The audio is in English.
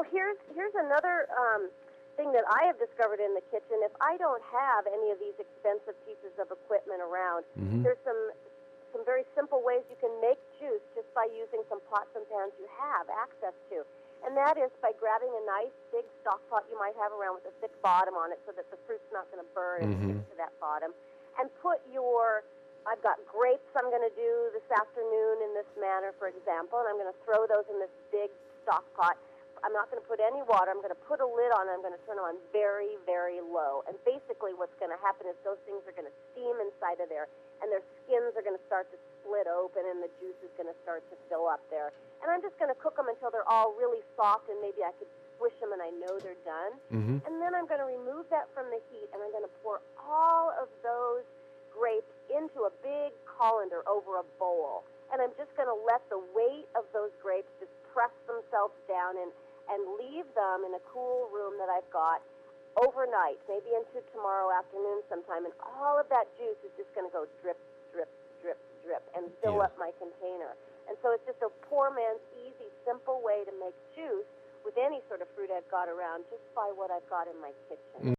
here's another thing that I have discovered in the kitchen. If I don't have any of these expensive pieces of equipment around, there's some very simple ways you can make juice just by using some pots and pans you have access to. And that is by grabbing a nice big stock pot you might have around with a thick bottom on it so that the fruit's not going to burn if it gets to that bottom. And put I've got grapes I'm going to do this afternoon in this manner, for example, and I'm going to throw those in this big stock pot. I'm not going to put any water. I'm going to put a lid on it. I'm going to turn them on very, very low. And basically what's going to happen is those things are going to steam inside of there, and their skins are going to start to split open, and the juice is going to start to fill up there. And I'm just going to cook them until they're all really soft, and maybe I could squish them and I know they're done. And then I'm going to remove that from the heat, and I'm going to pour all of those grapes into a big colander over a bowl. And I'm just going to let the weight of those grapes just press themselves down and leave them in a cool room that I've got overnight, maybe into tomorrow afternoon sometime. And all of that juice is just going to go drip, drip, drip, drip, and fill up my container. And so it's just a poor man's easy, simple way to make juice with any sort of fruit I've got around just by what I've got in my kitchen.